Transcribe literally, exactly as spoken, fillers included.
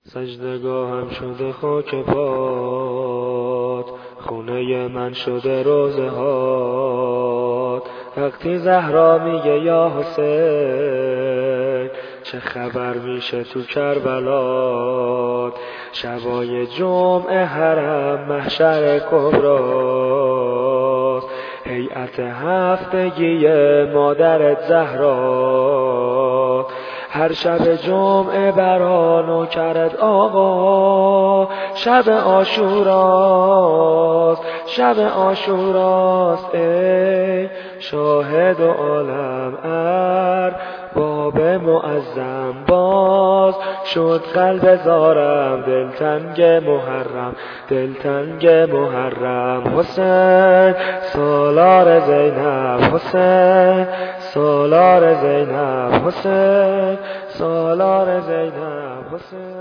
سجدگاهم شده خاک پات، خونه من شده روزه هات. وقتی زهرا میگه یا حسین، چه خبر میشه تو کربلات. شبای جمعه حرم محشر کبراست، هیئت هفتگی مادرت زهرا. هر شب جمعه برا نوکرت آقا، شب عاشوراست، شب عاشوراست. ای شاهد و عالم ارباب معظم، باز شد قلب زارم، دلتنگ محرم، دلتنگ محرم. حسین سالار زینب، حسین سالار زینب، حسین سالار زینب، حسین.